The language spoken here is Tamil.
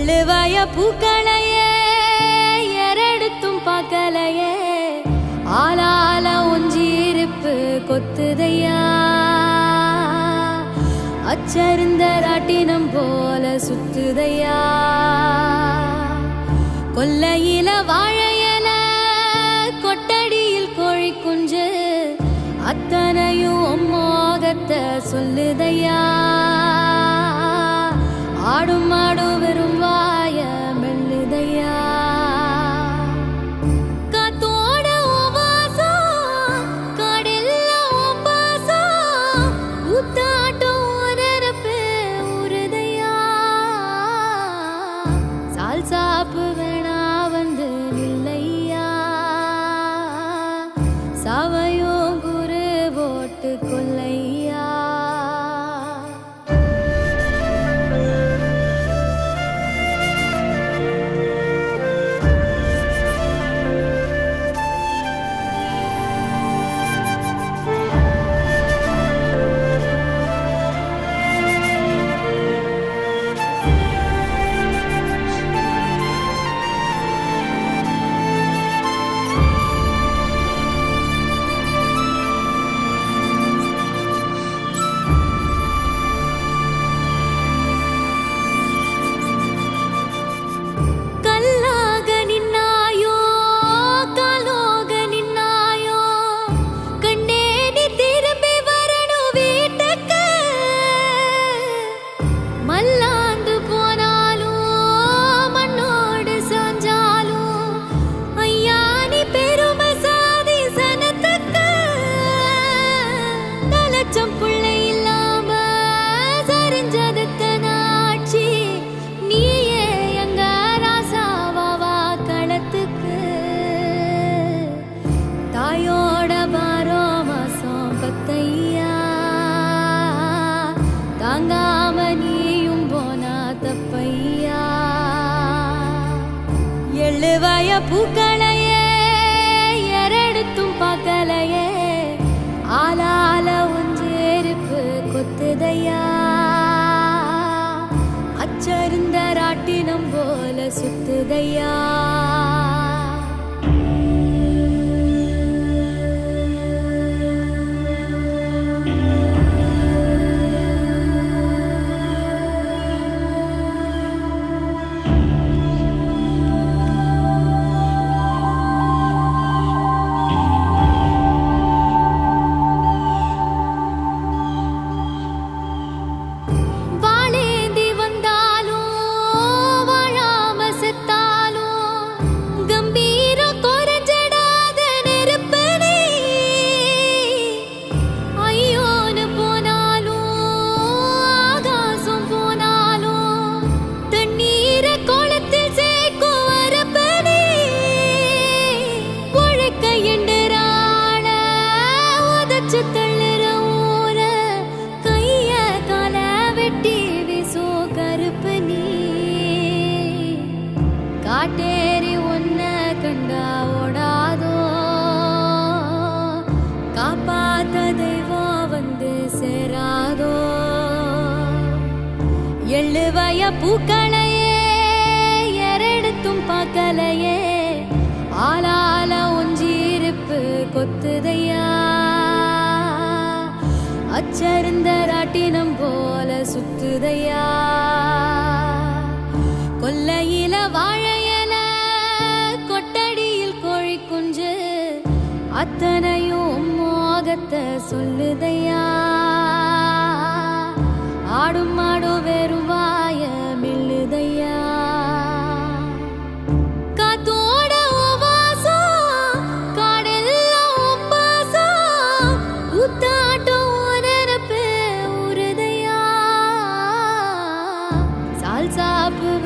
எள்ளுவய பூக்களையே எரெடுத்தும் பார்க்கலையே ஆளால ஒஞ்சிருப்பு கொத்துதையா அச்சருந்த ராட்டினம் போல சுத்துதையா கொல்லையில வாழையல கொட்டடியில் கோழி குஞ்சு அத்தனையும் மோகத்தை சொல்லுதையா ஆடும் ஆடும் வெறும் வாய மெல்லுதையா காத்தோட வாசம் காடெல்லாம் வாசம் ஊத்தாட்டம் உரப்பே உருதையா சால் சாப்பு வேணா வந்து நில்லையா சாவையோ குரு போட்டு கொல்லையா எள்ளுவய பூக்களையே எரெடுத்தும் பார்க்கலையே ஆளால ஒஞ்சேருப்பு கொத்துதையா அச்சருந்த ராட்டினம் போல சுத்துதையா காட்டேரி ஒன்ன கண்டா ஓடாதோ காப்பாத்த தெய்வம் வந்து சேராதோ எள்ளுவய பூக்களையே எரெடுத்தும் பார்க்கலையே ஆளால ஒஞ்சிருப்பு கொத்துதையா அச்சருந்த ராட்டினம் போல சுத்துதையா கொல்லையில வாழையல கொட்டடியில் கோழி குஞ்சு அத்தனையும் மோகத்தை சொல்லுதையா ஆடும் ஆடும் வெறும் வாய மெல்லுதையா காத்தோட வாசம் காடெல்லாம் வாசம் ஊத்தாட்டம் உரப்பே உருதையா சால் சாப்பு